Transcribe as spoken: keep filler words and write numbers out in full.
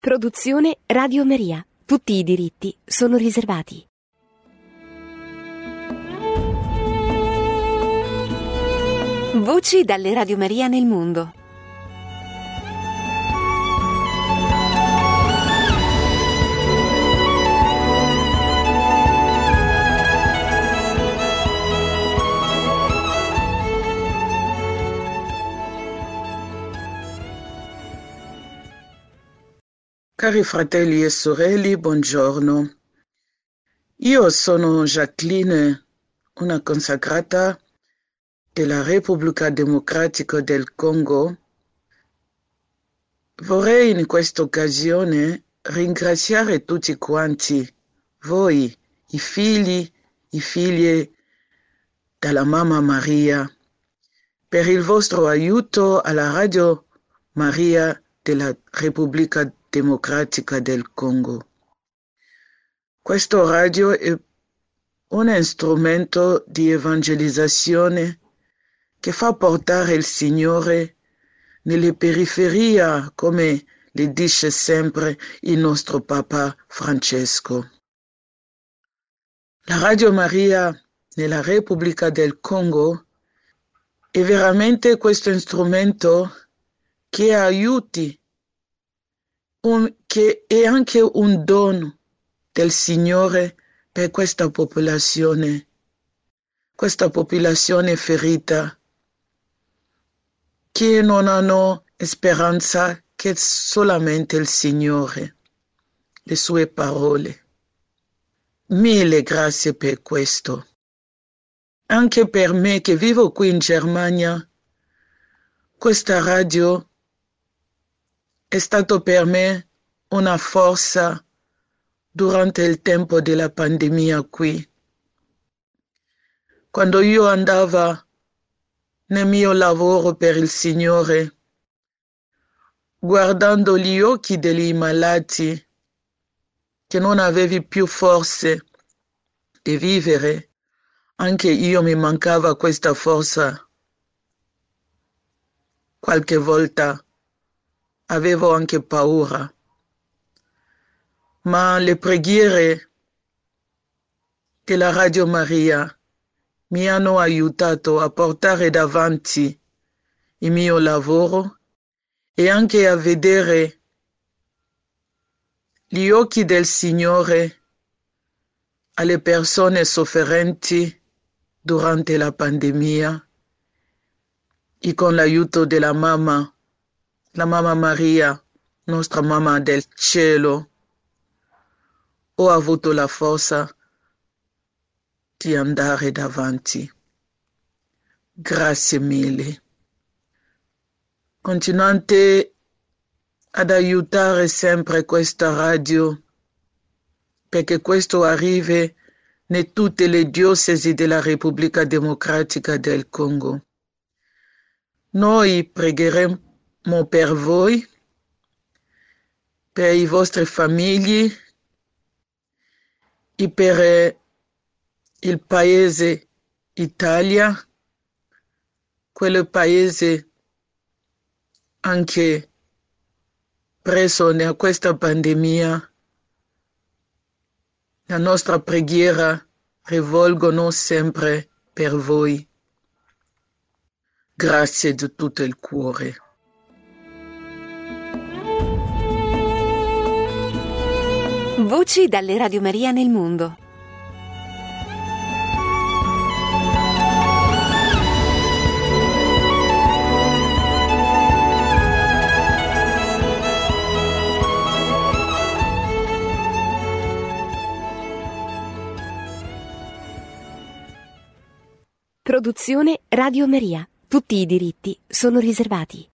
Produzione Radio Maria. Tutti i diritti sono riservati. Voci dalle Radio Maria nel mondo. Cari fratelli e sorelle, buongiorno. Io sono Jacqueline, una consacrata della Repubblica Democratica del Congo. Vorrei in questa occasione ringraziare tutti quanti, voi, i figli, i figli della Mamma Maria, per il vostro aiuto alla Radio Maria della Repubblica Democratica del Congo. Questo radio è un strumento di evangelizzazione che fa portare il Signore nelle periferie, come le dice sempre il nostro Papa Francesco. La Radio Maria nella Repubblica del Congo è veramente questo strumento che aiuti, un, che è anche un dono del Signore per questa popolazione, questa popolazione ferita, che non hanno speranza che solamente il Signore, le sue parole. Mille grazie per questo. Anche per me che vivo qui in Germania, questa radio è stato per me una forza durante il tempo della pandemia qui. Quando io andavo nel mio lavoro per il Signore, guardando gli occhi degli malati che non avevi più forze di vivere, anche io mi mancava questa forza. Qualche volta avevo anche paura, ma le preghiere della Radio Maria mi hanno aiutato a portare davanti il mio lavoro e anche a vedere gli occhi del Signore alle persone sofferenti durante la pandemia e con l'aiuto della mamma, la Mamma Maria, nostra mamma del cielo, ho avuto la forza di andare davanti. Grazie mille. Continuate ad aiutare sempre questa radio, perché questo arrivi in tutte le diocesi della Repubblica Democratica del Congo. Noi pregheremo per voi, per i vostri famigli e per il paese Italia, quel paese anche preso da questa pandemia. La nostra preghiera rivolgono sempre per voi. Grazie di tutto il cuore. Voci dalle Radio Maria nel mondo. Produzione Radio Maria. Tutti i diritti sono riservati.